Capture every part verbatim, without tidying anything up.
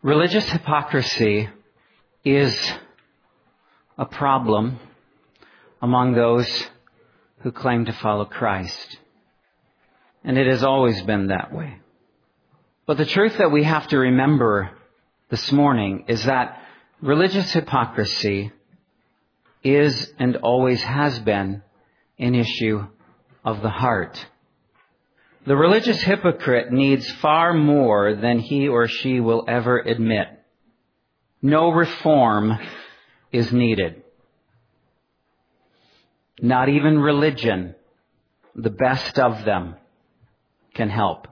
Religious hypocrisy is a problem among those who claim to follow Christ. And it has always been that way. But the truth that we have to remember this morning is that religious hypocrisy is and always has been an issue of the heart. The religious hypocrite needs far more than he or she will ever admit. No reform is needed. Not even religion, the best of them, can help.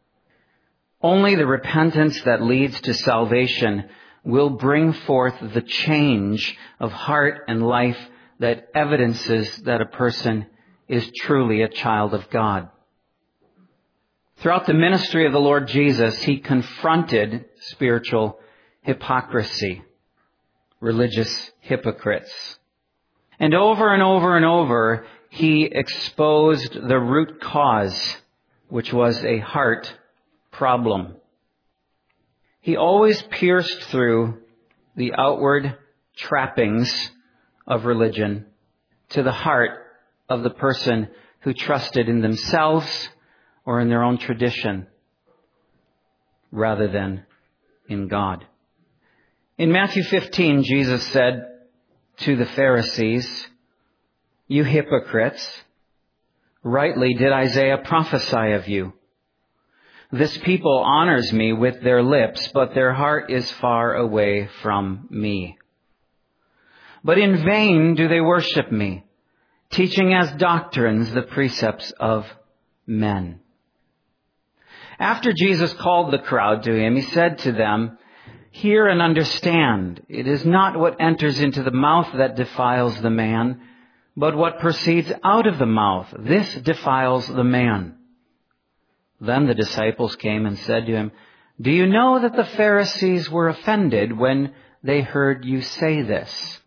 Only the repentance that leads to salvation will bring forth the change of heart and life that evidences that a person is truly a child of God. Throughout the ministry of the Lord Jesus, He confronted spiritual hypocrisy, religious hypocrites. And over and over and over, He exposed the root cause, which was a heart problem. He always pierced through the outward trappings of religion to the heart of the person who trusted in themselves or in their own tradition rather than in God. In Matthew fifteen, Jesus said to the Pharisees, "You hypocrites, rightly did Isaiah prophesy of you. This people honors me with their lips, but their heart is far away from me. But in vain do they worship me, teaching as doctrines the precepts of men." After Jesus called the crowd to Him, He said to them, "Hear and understand. It is not what enters into the mouth that defiles the man, but what proceeds out of the mouth. This defiles the man." Then the disciples came and said to Him, "Do you know that the Pharisees were offended when they heard you say this?"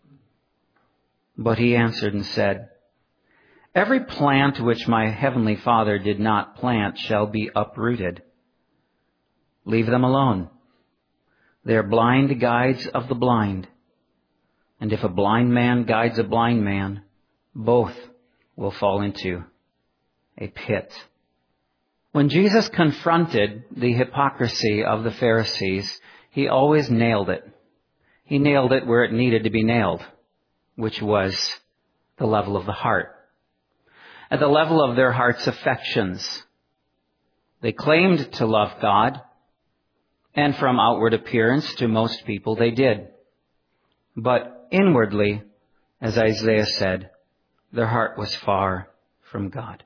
But He answered and said, "Every plant which my heavenly Father did not plant shall be uprooted. Leave them alone. They are blind guides of the blind. And if a blind man guides a blind man, both will fall into a pit." When Jesus confronted the hypocrisy of the Pharisees, He always nailed it. He nailed it where it needed to be nailed, which was the level of the heart. At the level of their heart's affections. They claimed to love God, and from outward appearance to most people they did. But inwardly, as Isaiah said, their heart was far from God.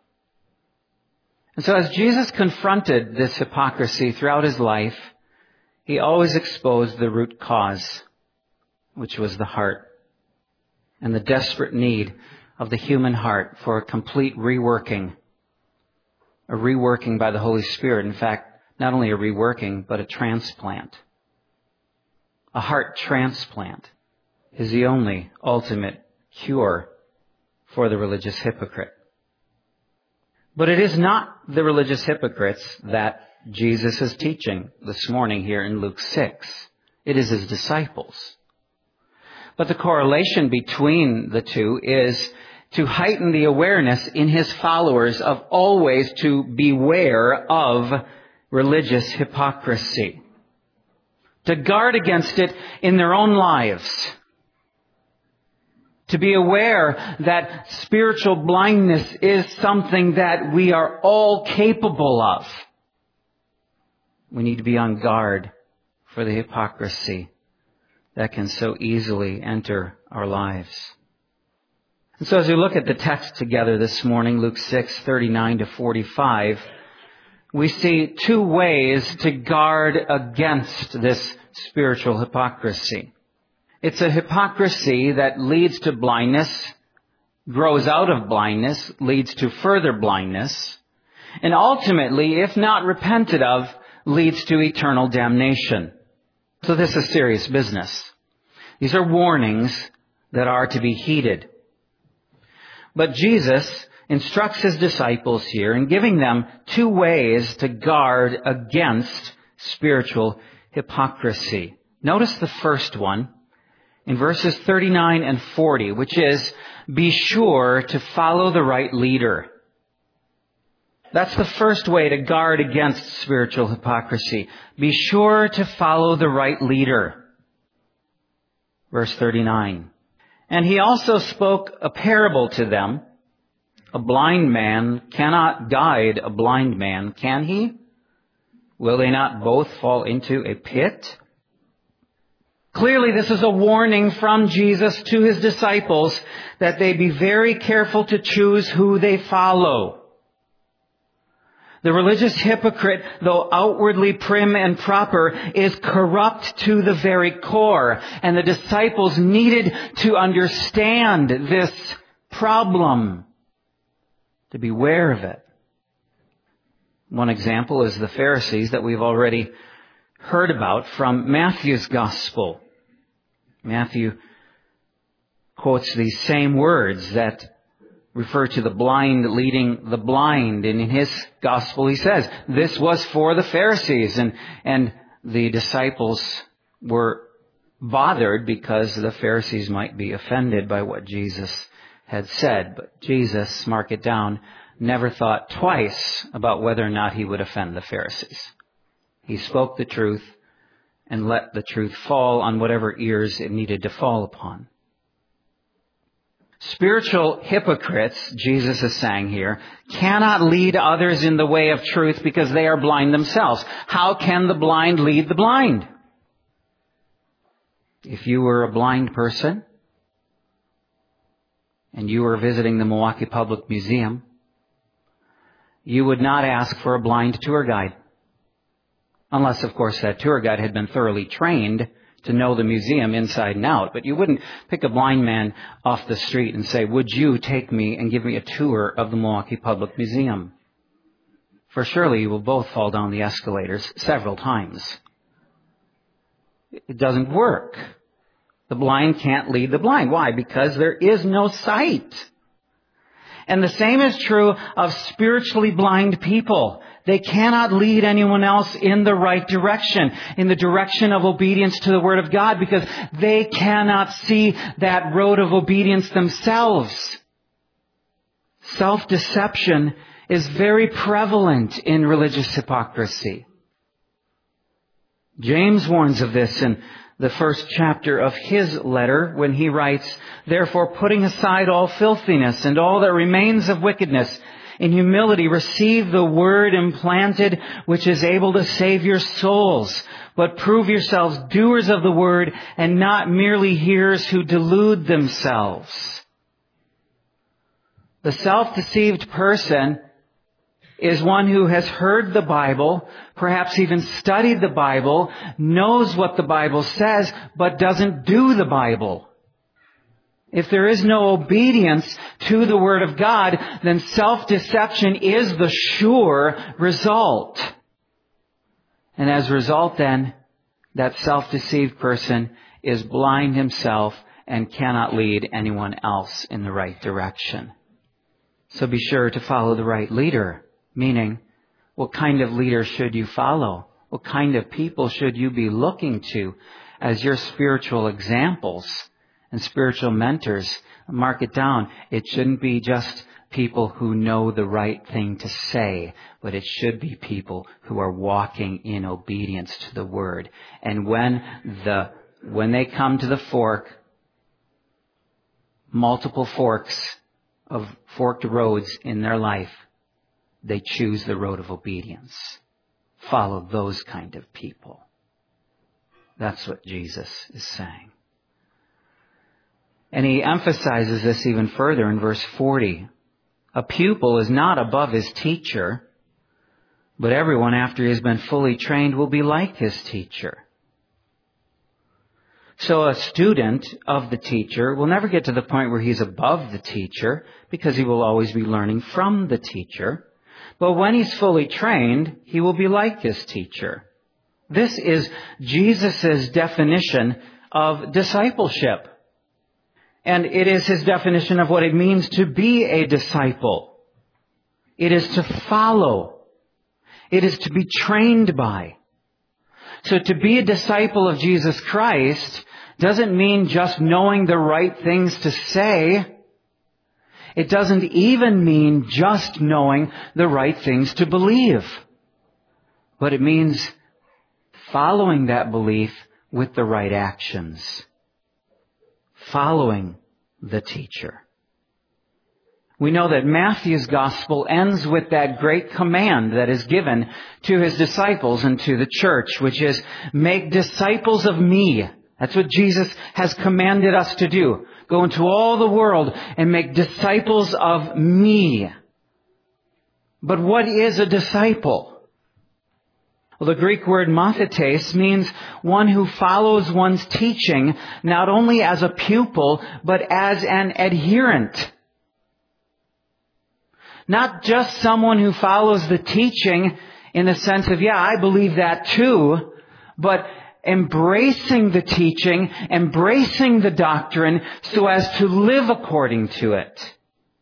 And so as Jesus confronted this hypocrisy throughout His life, He always exposed the root cause, which was the heart, and the desperate need of the human heart for a complete reworking, a reworking by the Holy Spirit. In fact, not only a reworking, but a transplant. A heart transplant is the only ultimate cure for the religious hypocrite. But it is not the religious hypocrites that Jesus is teaching this morning here in Luke six. It is His disciples. But the correlation between the two is to heighten the awareness in His followers of always to beware of religious hypocrisy. To guard against it in their own lives. To be aware that spiritual blindness is something that we are all capable of. We need to be on guard for the hypocrisy that can so easily enter our lives. And so as we look at the text together this morning, Luke six, thirty-nine to forty-five, we see two ways to guard against this spiritual hypocrisy. It's a hypocrisy that leads to blindness, grows out of blindness, leads to further blindness, and ultimately, if not repented of, leads to eternal damnation. So this is serious business. These are warnings that are to be heeded. But Jesus instructs His disciples here in giving them two ways to guard against spiritual hypocrisy. Notice the first one in verses thirty-nine and forty, which is, be sure to follow the right leader. That's the first way to guard against spiritual hypocrisy. Be sure to follow the right leader. Verse thirty-nine. And he also spoke a parable to them. A blind man cannot guide a blind man, can he? Will they not both fall into a pit? Clearly, this is a warning from Jesus to his disciples that they be very careful to choose who they follow. The religious hypocrite, though outwardly prim and proper, is corrupt to the very core. And the disciples needed to understand this problem, to beware of it. One example is the Pharisees that we've already heard about from Matthew's Gospel. Matthew quotes these same words that refer to the blind leading the blind. And in his Gospel he says, this was for the Pharisees. And, and the disciples were bothered because the Pharisees might be offended by what Jesus had said. But Jesus, mark it down, never thought twice about whether or not he would offend the Pharisees. He spoke the truth and let the truth fall on whatever ears it needed to fall upon. Spiritual hypocrites, Jesus is saying here, cannot lead others in the way of truth because they are blind themselves. How can the blind lead the blind? If you were a blind person and you were visiting the Milwaukee Public Museum, you would not ask for a blind tour guide. Unless, of course, that tour guide had been thoroughly trained to know the museum inside and out. But you wouldn't pick a blind man off the street and say, would you take me and give me a tour of the Milwaukee Public Museum? For surely you will both fall down the escalators several times. It doesn't work. The blind can't lead the blind. Why? Because there is no sight. And the same is true of spiritually blind people. They cannot lead anyone else in the right direction, in the direction of obedience to the Word of God, because they cannot see that road of obedience themselves. Self-deception is very prevalent in religious hypocrisy. James warns of this in the first chapter of his letter when he writes, therefore, putting aside all filthiness and all that remains of wickedness, in humility receive the word implanted, which is able to save your souls. But prove yourselves doers of the word and not merely hearers who delude themselves. The self-deceived person is one who has heard the Bible, perhaps even studied the Bible, knows what the Bible says, but doesn't do the Bible. If there is no obedience to the Word of God, then self-deception is the sure result. And as a result then, that self-deceived person is blind himself and cannot lead anyone else in the right direction. So be sure to follow the right leader, meaning what kind of leader should you follow? What kind of people should you be looking to as your spiritual examples and spiritual mentors? Mark it down. It shouldn't be just people who know the right thing to say, but it should be people who are walking in obedience to the Word. And when the when they come to the fork, multiple forks of forked roads in their life, they choose the road of obedience. Follow those kind of people. That's what Jesus is saying. And he emphasizes this even further in verse forty. A pupil is not above his teacher, but everyone after he has been fully trained will be like his teacher. So a student of the teacher will never get to the point where he's above the teacher, because he will always be learning from the teacher. But when he's fully trained, he will be like his teacher. This is Jesus' definition of discipleship. And it is his definition of what it means to be a disciple. It is to follow. It is to be trained by. So to be a disciple of Jesus Christ doesn't mean just knowing the right things to say. It doesn't even mean just knowing the right things to believe. But it means following that belief with the right actions. Following the teacher. We know that Matthew's gospel ends with that great command that is given to his disciples and to the church, which is, make disciples of me. That's what Jesus has commanded us to do. Go into all the world and make disciples of me. But what is a disciple? Well, the Greek word mathetes means one who follows one's teaching, not only as a pupil, but as an adherent. Not just someone who follows the teaching in the sense of, yeah, I believe that too, but embracing the teaching, embracing the doctrine so as to live according to it.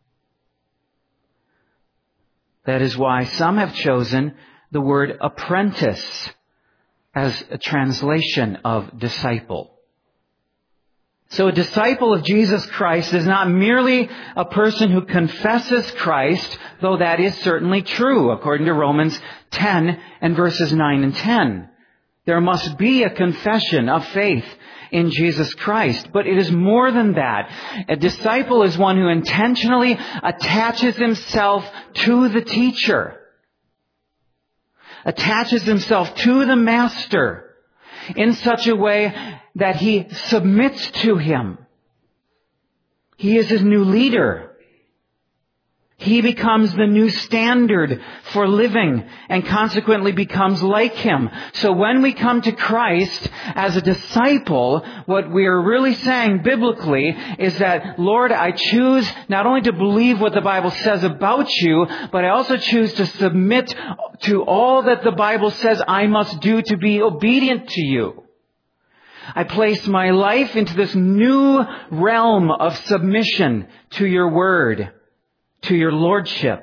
That is why some have chosen the word apprentice as a translation of disciple. So a disciple of Jesus Christ is not merely a person who confesses Christ, though that is certainly true, according to Romans ten and verses nine and ten. There must be a confession of faith in Jesus Christ. But it is more than that. A disciple is one who intentionally attaches himself to the teacher, attaches himself to the master in such a way that he submits to him. He is his new leader. He becomes the new standard for living and consequently becomes like him. So when we come to Christ as a disciple, what we are really saying biblically is that, Lord, I choose not only to believe what the Bible says about you, but I also choose to submit to all that the Bible says I must do to be obedient to you. I place my life into this new realm of submission to your word, to your lordship.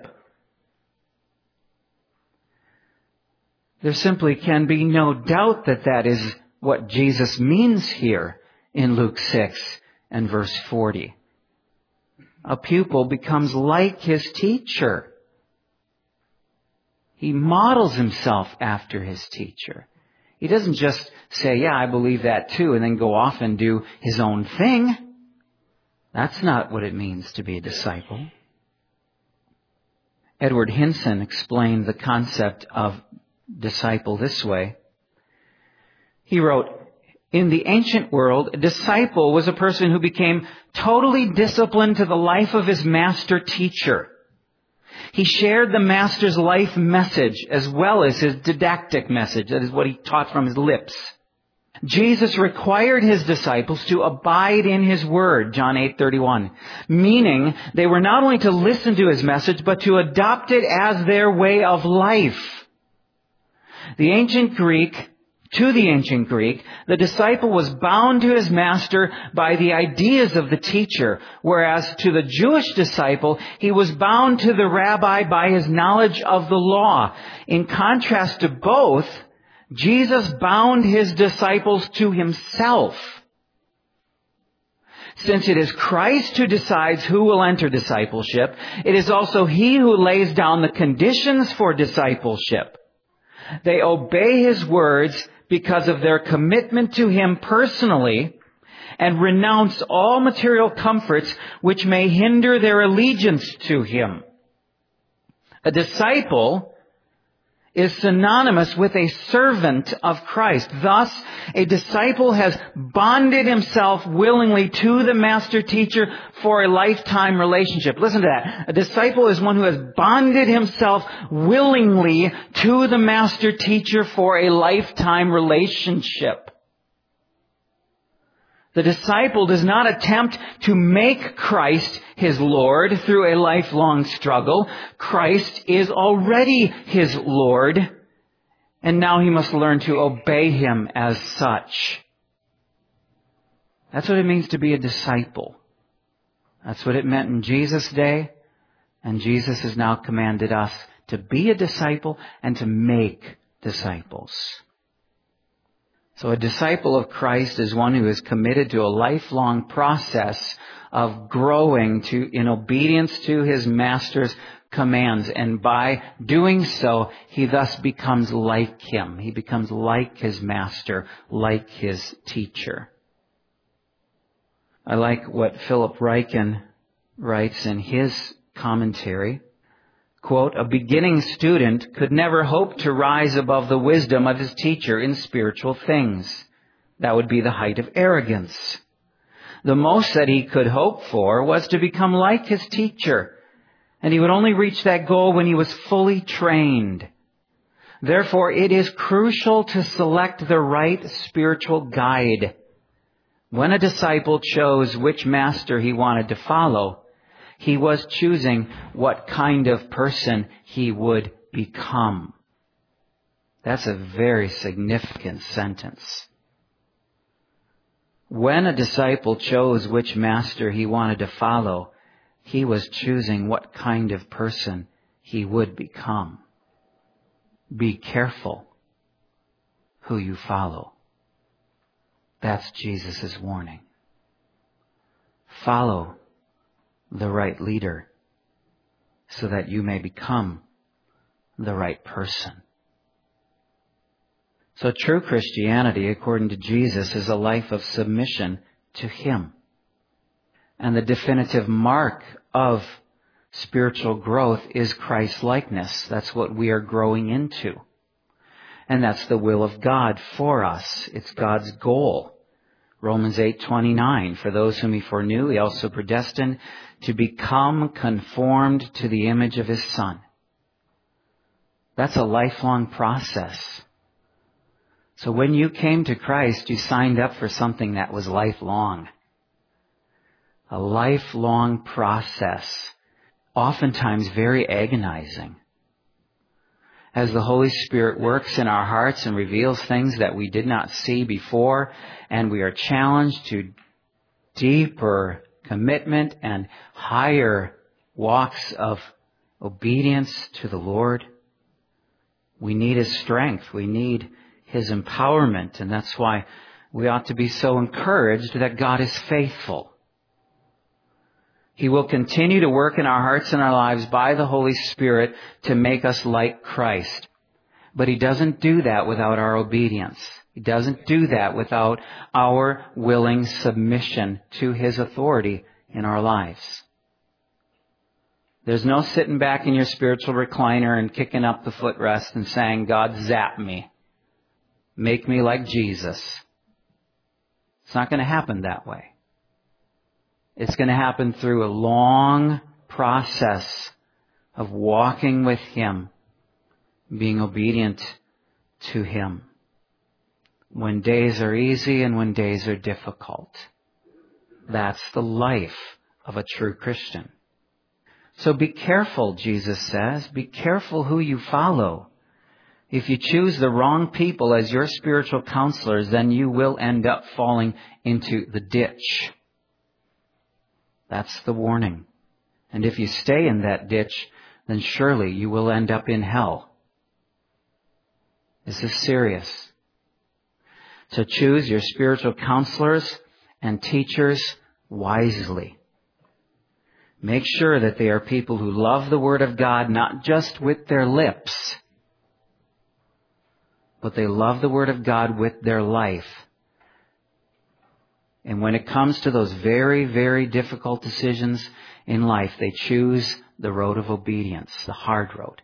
There simply can be no doubt that that is what Jesus means here in Luke six and verse forty. A pupil becomes like his teacher. He models himself after his teacher. He doesn't just say, yeah, I believe that too, and then go off and do his own thing. That's not what it means to be a disciple. Edward Hinson explained the concept of disciple this way. He wrote, in the ancient world, a disciple was a person who became totally disciplined to the life of his master teacher. He shared the master's life message as well as his didactic message. That is what he taught from his lips. Jesus required his disciples to abide in his word, John eight thirty-one, meaning they were not only to listen to his message, but to adopt it as their way of life. The ancient Greek, to the ancient Greek, the disciple was bound to his master by the ideas of the teacher, whereas to the Jewish disciple, he was bound to the rabbi by his knowledge of the law. In contrast to both, Jesus bound his disciples to himself. Since it is Christ who decides who will enter discipleship, it is also he who lays down the conditions for discipleship. They obey his words because of their commitment to him personally and renounce all material comforts which may hinder their allegiance to him. A disciple is synonymous with a servant of Christ. Thus, a disciple has bonded himself willingly to the master teacher for a lifetime relationship. Listen to that. A disciple is one who has bonded himself willingly to the master teacher for a lifetime relationship. The disciple does not attempt to make Christ his Lord through a lifelong struggle. Christ is already his Lord, and now he must learn to obey him as such. That's what it means to be a disciple. That's what it meant in Jesus' day, and Jesus has now commanded us to be a disciple and to make disciples. So a disciple of Christ is one who is committed to a lifelong process of growing to in obedience to his master's commands. And by doing so, he thus becomes like him. He becomes like his master, like his teacher. I like what Philip Ryken writes in his commentary. Quote, "A beginning student could never hope to rise above the wisdom of his teacher in spiritual things. That would be the height of arrogance. The most that he could hope for was to become like his teacher, and he would only reach that goal when he was fully trained. Therefore, it is crucial to select the right spiritual guide. When a disciple chose which master he wanted to follow, he was choosing what kind of person he would become." That's a very significant sentence. When a disciple chose which master he wanted to follow, he was choosing what kind of person he would become. Be careful who you follow. That's Jesus' warning. Follow the right leader so that you may become the right person. So true Christianity, according to Jesus, is a life of submission to Him. And the definitive mark of spiritual growth is Christ-likeness. That's what we are growing into. And that's the will of God for us. It's God's goal. Romans eight twenty-nine, for those whom He foreknew, He also predestined to become conformed to the image of His Son. That's a lifelong process. So when you came to Christ, you signed up for something that was lifelong. A lifelong process, oftentimes very agonizing. As the Holy Spirit works in our hearts and reveals things that we did not see before, and we are challenged to deeper commitment and higher walks of obedience to the Lord, we need His strength. We need His empowerment. And that's why we ought to be so encouraged that God is faithful. He will continue to work in our hearts and our lives by the Holy Spirit to make us like Christ. But He doesn't do that without our obedience. He doesn't do that without our willing submission to His authority in our lives. There's no sitting back in your spiritual recliner and kicking up the footrest and saying, God, zap me. Make me like Jesus. It's not going to happen that way. It's going to happen through a long process of walking with Him, being obedient to Him, when days are easy and when days are difficult. That's the life of a true Christian. So be careful, Jesus says. Be careful who you follow. If you choose the wrong people as your spiritual counselors, then you will end up falling into the ditch. That's the warning. And if you stay in that ditch, then surely you will end up in hell. This is serious. So choose your spiritual counselors and teachers wisely. Make sure that they are people who love the Word of God, not just with their lips, but they love the Word of God with their life. And when it comes to those very, very difficult decisions in life, they choose the road of obedience, the hard road,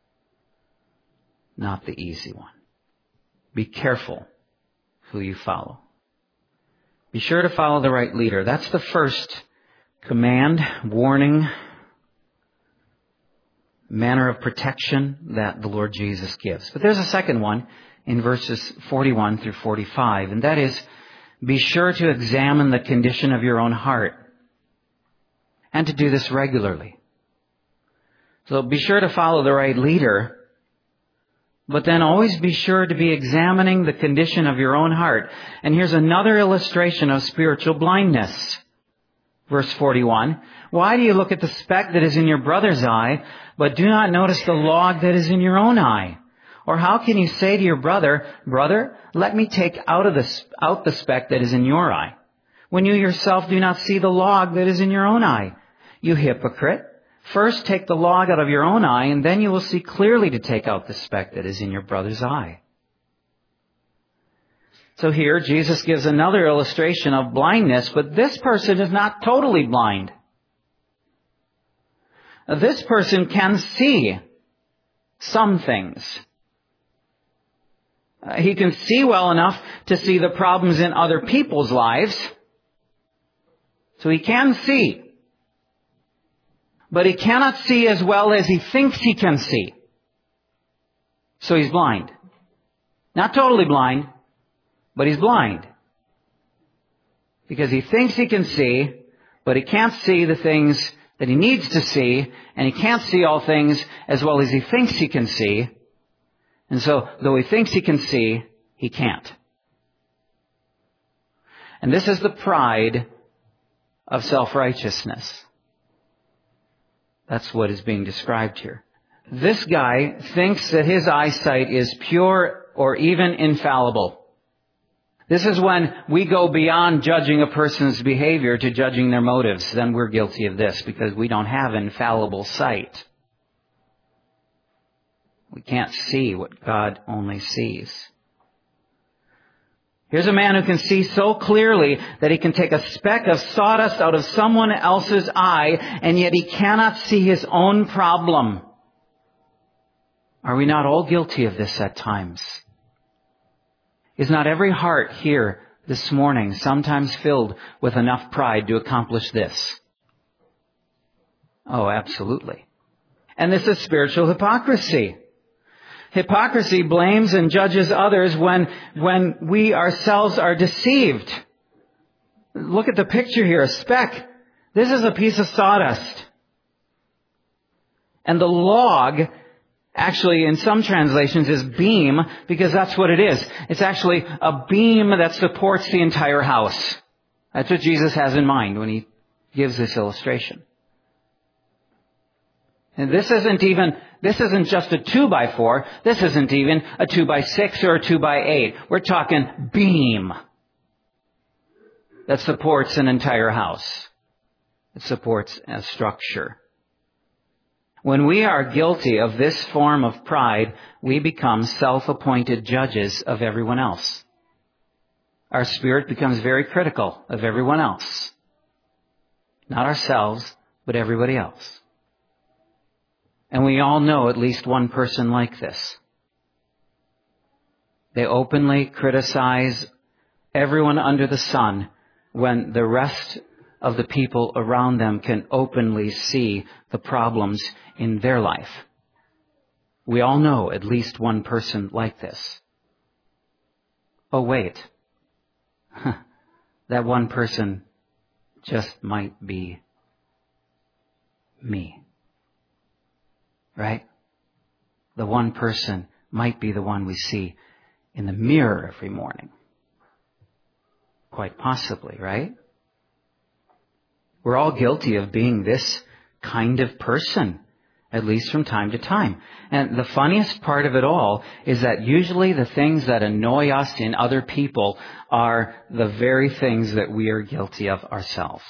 not the easy one. Be careful who you follow. Be sure to follow the right leader. That's the first command, warning, manner of protection that the Lord Jesus gives. But there's a second one in verses forty-one through forty-five, and that is, be sure to examine the condition of your own heart, and to do this regularly. So be sure to follow the right leader, but then always be sure to be examining the condition of your own heart. And here's another illustration of spiritual blindness. Verse forty-one, why do you look at the speck that is in your brother's eye, but do not notice the log that is in your own eye? Or how can you say to your brother, brother, let me take out of the, out the speck that is in your eye, when you yourself do not see the log that is in your own eye? You hypocrite. First take the log out of your own eye, and then you will see clearly to take out the speck that is in your brother's eye. So here, Jesus gives another illustration of blindness, but this person is not totally blind. This person can see some things. Uh, he can see well enough to see the problems in other people's lives. So he can see. But he cannot see as well as he thinks he can see. So he's blind. Not totally blind, but he's blind. Because he thinks he can see, but he can't see the things that he needs to see, and he can't see all things as well as he thinks he can see. And so, though he thinks he can see, he can't. And this is the pride of self-righteousness. That's what is being described here. This guy thinks that his eyesight is pure or even infallible. This is when we go beyond judging a person's behavior to judging their motives. Then we're guilty of this because we don't have infallible sight. We can't see what God only sees. Here's a man who can see so clearly that he can take a speck of sawdust out of someone else's eye, and yet he cannot see his own problem. Are we not all guilty of this at times? Is not every heart here this morning sometimes filled with enough pride to accomplish this? Oh, absolutely. And this is spiritual hypocrisy. Hypocrisy blames and judges others when, when we ourselves are deceived. Look at the picture here, a speck. This is a piece of sawdust. And the log, actually in some translations, is beam, because that's what it is. It's actually a beam that supports the entire house. That's what Jesus has in mind when he gives this illustration. And this isn't even, this isn't just a two by four. This isn't even a two by six or a two by eight. We're talking beam that supports an entire house. It supports a structure. When we are guilty of this form of pride, we become self-appointed judges of everyone else. Our spirit becomes very critical of everyone else. Not ourselves, but everybody else. And we all know at least one person like this. They openly criticize everyone under the sun when the rest of the people around them can openly see the problems in their life. We all know at least one person like this. Oh, wait. That one person just might be me. Right? The one person might be the one we see in the mirror every morning. Quite possibly, right? We're all guilty of being this kind of person, at least from time to time. And the funniest part of it all is that usually the things that annoy us in other people are the very things that we are guilty of ourselves.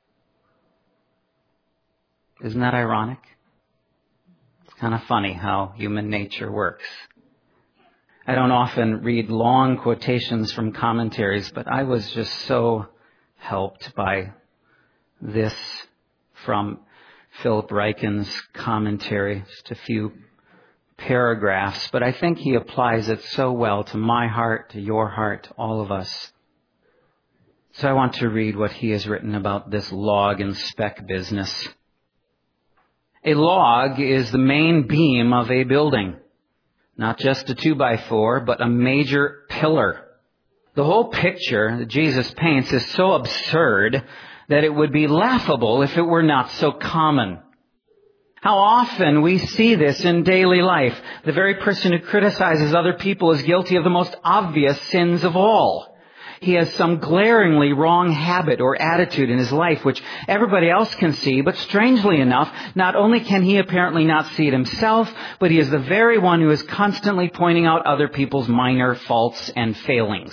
Isn't that ironic? Kind of funny how human nature works. I don't often read long quotations from commentaries, but I was just so helped by this from Philip Ryken's commentary, just a few paragraphs, but I think he applies it so well to my heart, to your heart, to all of us. So I want to read what he has written about this log and speck business. A log is the main beam of a building, not just a two by four, but a major pillar. The whole picture that Jesus paints is so absurd that it would be laughable if it were not so common. How often we see this in daily life. The very person who criticizes other people is guilty of the most obvious sins of all. he has some glaringly wrong habit or attitude in his life which everybody else can see, but strangely enough, not only can he apparently not see it himself, but he is the very one who is constantly pointing out other people's minor faults and failings.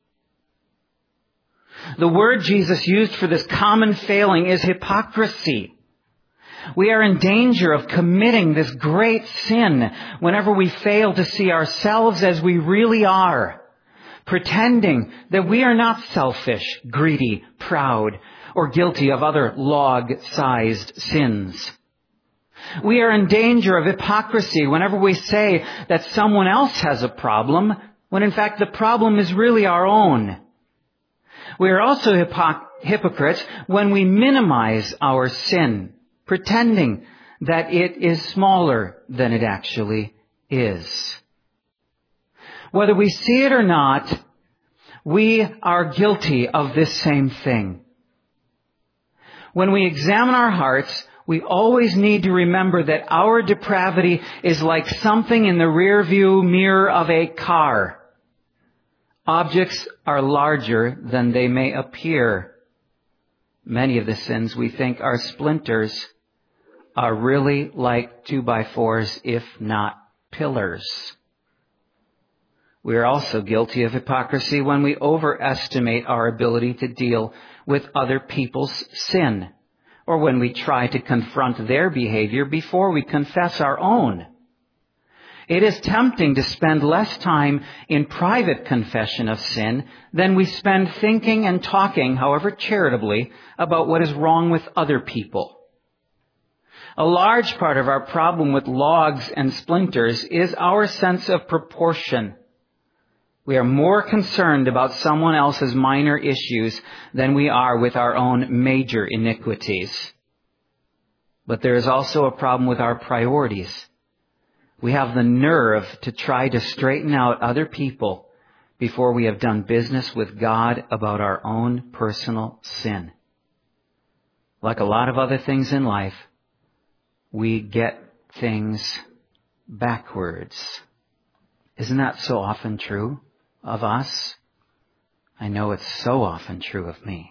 The word Jesus used for this common failing is hypocrisy. We are in danger of committing this great sin whenever we fail to see ourselves as we really are, pretending that we are not selfish, greedy, proud, or guilty of other log-sized sins. We are in danger of hypocrisy whenever we say that someone else has a problem, when in fact the problem is really our own. We are also hypoc- hypocrites when we minimize our sin, pretending that it is smaller than it actually is. Whether we see it or not, we are guilty of this same thing. When we examine our hearts, we always need to remember that our depravity is like something in the rearview mirror of a car. Objects are larger than they may appear. Many of the sins we think are splinters are really like two by fours, if not pillars. We are also guilty of hypocrisy when we overestimate our ability to deal with other people's sin, or when we try to confront their behavior before we confess our own. It is tempting to spend less time in private confession of sin than we spend thinking and talking, however charitably, about what is wrong with other people. A large part of our problem with logs and splinters is our sense of proportion. We are more concerned about someone else's minor issues than we are with our own major iniquities. But there is also a problem with our priorities. We have the nerve to try to straighten out other people before we have done business with God about our own personal sin. Like a lot of other things in life, we get things backwards. Isn't that so often true of us? I know it's so often true of me.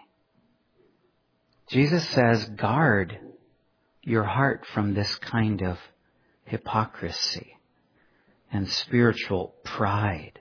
Jesus says, guard your heart from this kind of hypocrisy and spiritual pride.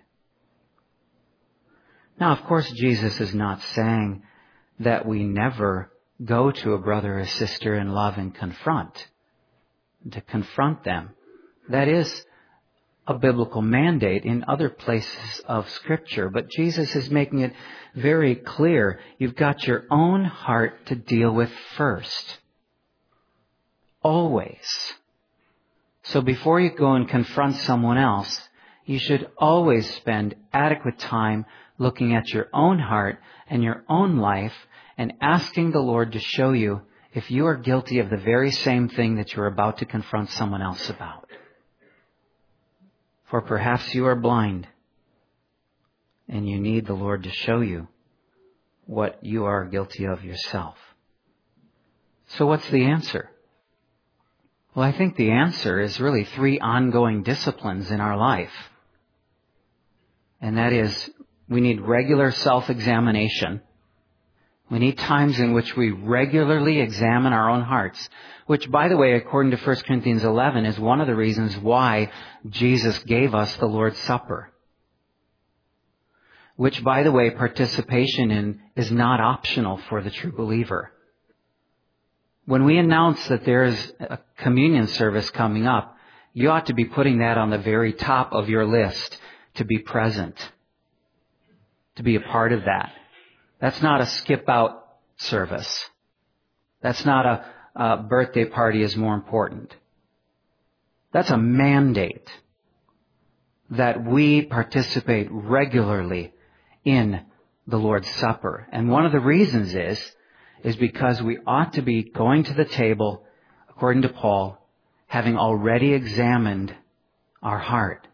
Now, of course, Jesus is not saying that we never go to a brother or sister in love and confront, to confront them. That is a biblical mandate in other places of Scripture, but Jesus is making it very clear. You've got your own heart to deal with first. Always. So before you go and confront someone else, you should always spend adequate time looking at your own heart and your own life and asking the Lord to show you if you are guilty of the very same thing that you're about to confront someone else about. For perhaps you are blind and you need the Lord to show you what you are guilty of yourself. So what's the answer? Well, I think the answer is really three ongoing disciplines in our life. And that is, we need regular self-examination. We need times in which we regularly examine our own hearts, which, by the way, according to First Corinthians eleven, is one of the reasons why Jesus gave us the Lord's Supper. Which, by the way, participation in is not optional for the true believer. When we announce that there is a communion service coming up, you ought to be putting that on the very top of your list to be present, to be a part of that. That's not a skip-out service. That's not a, a birthday party is more important. That's a mandate that we participate regularly in the Lord's Supper. And one of the reasons is, is because we ought to be going to the table, according to Paul, having already examined our heart,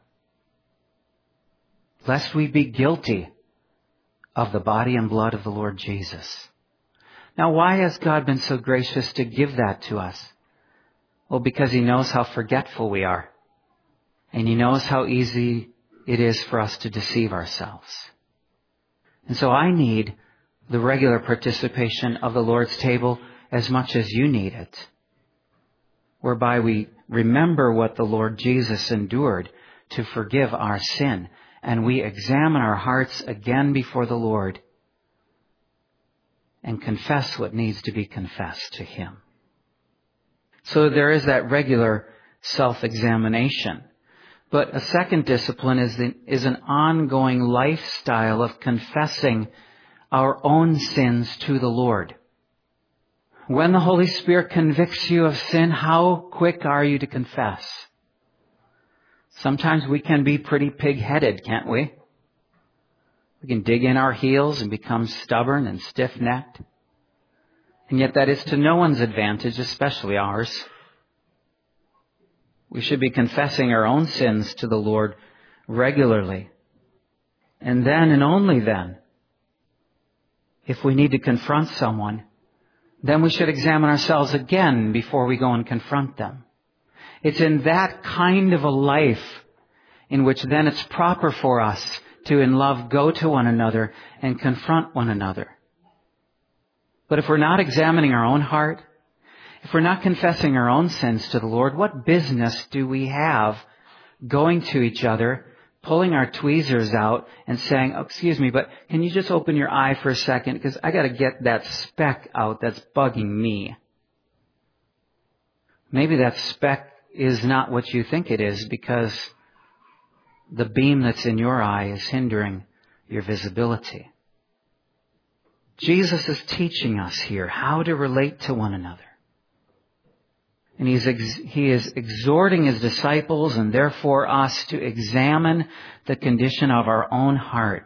lest we be guilty of the body and blood of the Lord Jesus. Now, why has God been so gracious to give that to us? Well, because He knows how forgetful we are. And He knows how easy it is for us to deceive ourselves. And so I need the regular participation of the Lord's table as much as you need it, whereby we remember what the Lord Jesus endured to forgive our sin, and we examine our hearts again before the Lord and confess what needs to be confessed to Him. So there is that regular self-examination. But a second discipline is, the, is an ongoing lifestyle of confessing our own sins to the Lord. When the Holy Spirit convicts you of sin, how quick are you to confess? Sometimes we can be pretty pig-headed, can't we? We can dig in our heels and become stubborn and stiff-necked. And yet that is to no one's advantage, especially ours. We should be confessing our own sins to the Lord regularly. And then and only then, if we need to confront someone, then we should examine ourselves again before we go and confront them. It's in that kind of a life in which then it's proper for us to in love go to one another and confront one another. But if we're not examining our own heart, if we're not confessing our own sins to the Lord, what business do we have going to each other, pulling our tweezers out and saying, oh, excuse me, but can you just open your eye for a second? Because I got to get that speck out that's bugging me. Maybe that speck is not what you think it is because the beam that's in your eye is hindering your visibility. Jesus is teaching us here how to relate to one another. And he's ex- he is exhorting his disciples and therefore us to examine the condition of our own heart.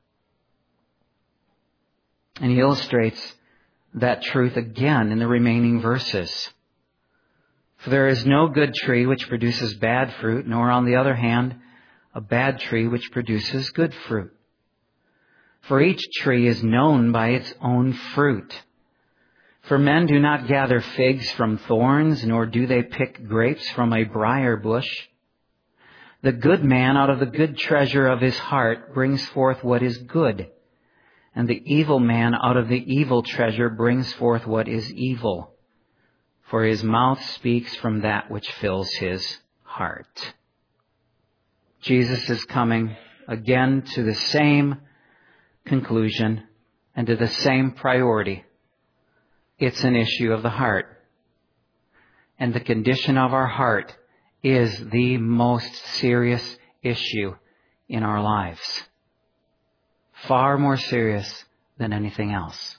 And he illustrates that truth again in the remaining verses. For there is no good tree which produces bad fruit, nor on the other hand, a bad tree which produces good fruit. For each tree is known by its own fruit. For men do not gather figs from thorns, nor do they pick grapes from a briar bush. The good man out of the good treasure of his heart brings forth what is good, and the evil man out of the evil treasure brings forth what is evil. For his mouth speaks from that which fills his heart. Jesus is coming again to the same conclusion and to the same priority. It's an issue of the heart. And the condition of our heart is the most serious issue in our lives. Far more serious than anything else.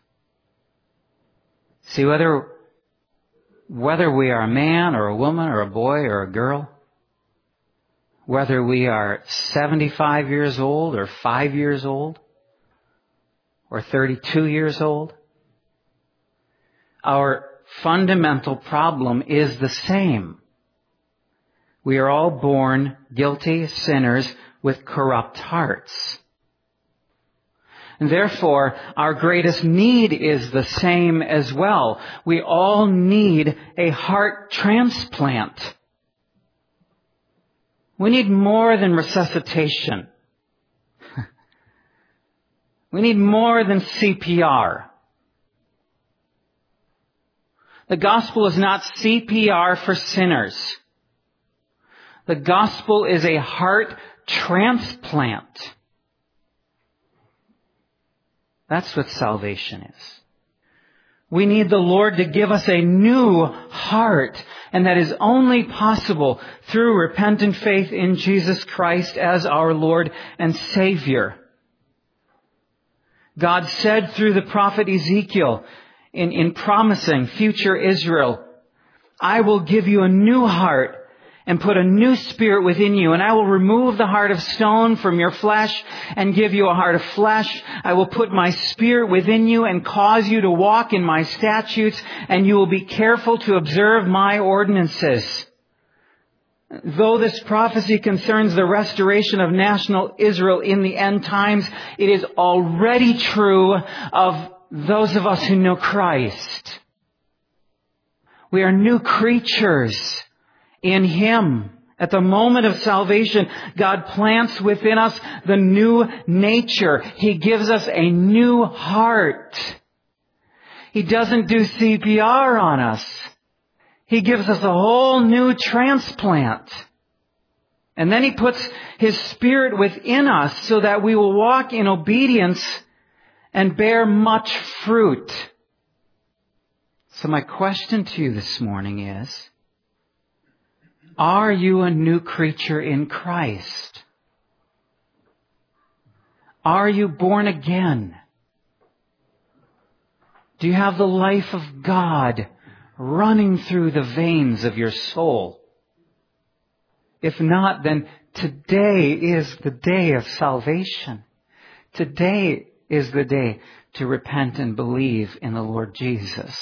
See, whether Whether we are a man or a woman or a boy or a girl, whether we are seventy-five years old or five years old or thirty-two years old, our fundamental problem is the same. We are all born guilty sinners with corrupt hearts. And therefore, our greatest need is the same as well. We all need a heart transplant. We need more than resuscitation. We need more than C P R. The gospel is not C P R for sinners. The gospel is a heart transplant. That's what salvation is. We need the Lord to give us a new heart, and that is only possible through repentant faith in Jesus Christ as our Lord and Savior. God said through the prophet Ezekiel, in, in promising future Israel, I will give you a new heart and put a new spirit within you, and I will remove the heart of stone from your flesh and give you a heart of flesh. I will put my spirit within you and cause you to walk in my statutes, and you will be careful to observe my ordinances. Though this prophecy concerns the restoration of national Israel in the end times, it is already true of those of us who know Christ. We are new creatures in Him, At the moment of salvation, God plants within us the new nature. He gives us a new heart. He doesn't do C P R on us. He gives us a whole new transplant. And then He puts His Spirit within us so that we will walk in obedience and bear much fruit. So my question to you this morning is, are you a new creature in Christ? Are you born again? Do you have the life of God running through the veins of your soul? If not, then today is the day of salvation. Today is the day to repent and believe in the Lord Jesus.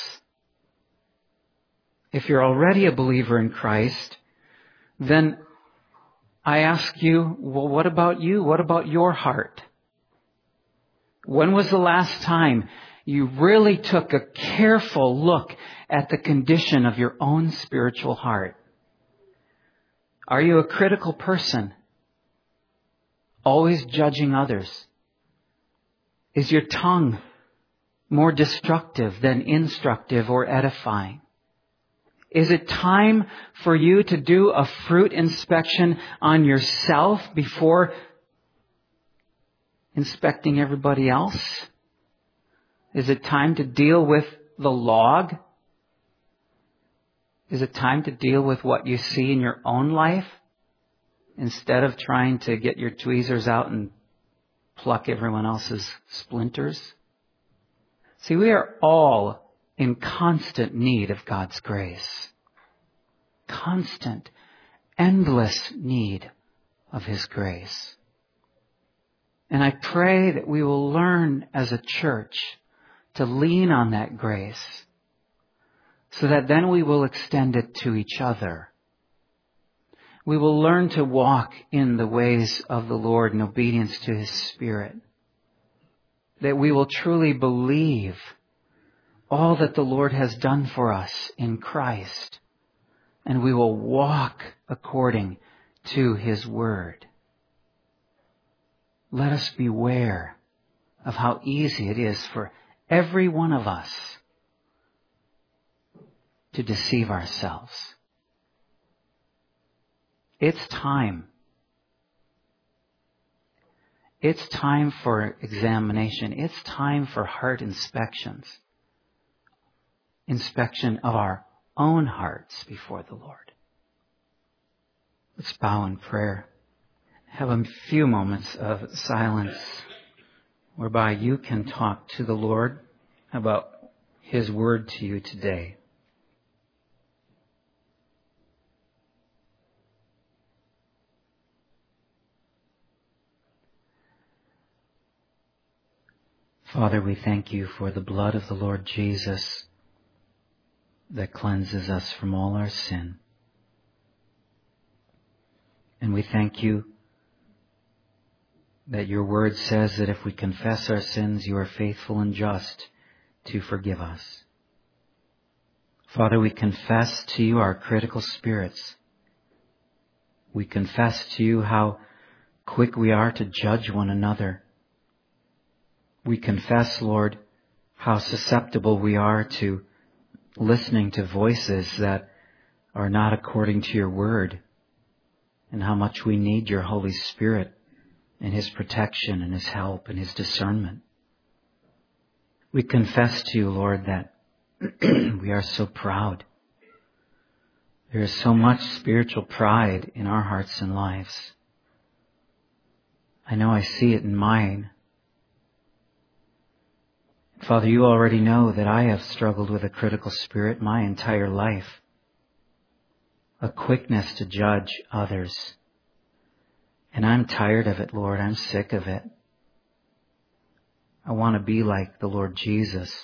If you're already a believer in Christ, then I ask you, well, what about you? What about your heart? When was the last time you really took a careful look at the condition of your own spiritual heart? Are you a critical person? Always judging others? Is your tongue more destructive than instructive or edifying? Is it time for you to do a fruit inspection on yourself before inspecting everybody else? Is it time to deal with the log? Is it time to deal with what you see in your own life instead of trying to get your tweezers out and pluck everyone else's splinters? See, we are all in constant need of God's grace. Constant, endless need of His grace. And I pray that we will learn as a church to lean on that grace so that then we will extend it to each other. We will learn to walk in the ways of the Lord in obedience to His Spirit. That we will truly believe all that the Lord has done for us in Christ. And we will walk according to His Word. Let us beware of how easy it is for every one of us to deceive ourselves. It's time. It's time for examination. It's time for heart inspections. Inspection of our own hearts before the Lord. Let's bow in prayer. Have a few moments of silence whereby you can talk to the Lord about His Word to you today. Father, we thank You for the blood of the Lord Jesus that cleanses us from all our sin. And we thank You that Your Word says that if we confess our sins, You are faithful and just to forgive us. Father, we confess to You our critical spirits. We confess to You how quick we are to judge one another. We confess, Lord, how susceptible we are to listening to voices that are not according to Your Word, and how much we need Your Holy Spirit and His protection and His help and His discernment. We confess to You, Lord, that we are so proud. There is so much spiritual pride in our hearts and lives. I know I see it in mine. Father, You already know that I have struggled with a critical spirit my entire life. A quickness to judge others. And I'm tired of it, Lord. I'm sick of it. I want to be like the Lord Jesus.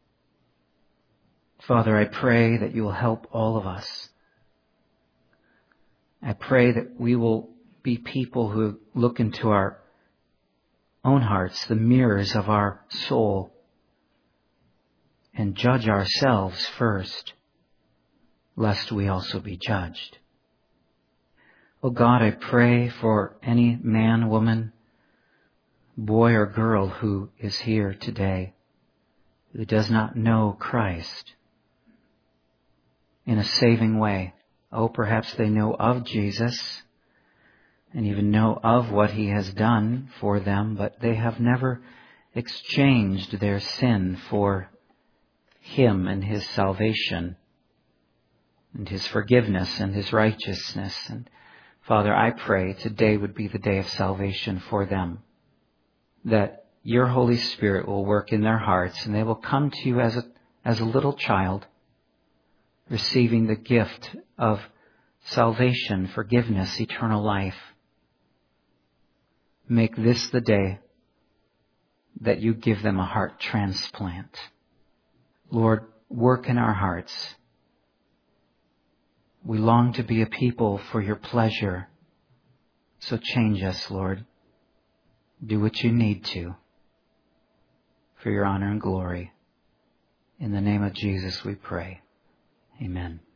Father, I pray that You will help all of us. I pray that we will be people who look into our own hearts, the mirrors of our soul, and judge ourselves first, lest we also be judged. Oh God, I pray for any man, woman, boy or girl who is here today who does not know Christ in a saving way. Oh, perhaps they know of Jesus and even know of what He has done for them, but they have never exchanged their sin for Him and His salvation and His forgiveness and His righteousness. And Father, I pray today would be the day of salvation for them, that Your Holy Spirit will work in their hearts and they will come to You as a, as a little child, receiving the gift of salvation, forgiveness, eternal life. Make this the day that You give them a heart transplant. Lord, work in our hearts. We long to be a people for Your pleasure. So change us, Lord. Do what You need to for Your honor and glory. In the name of Jesus we pray. Amen.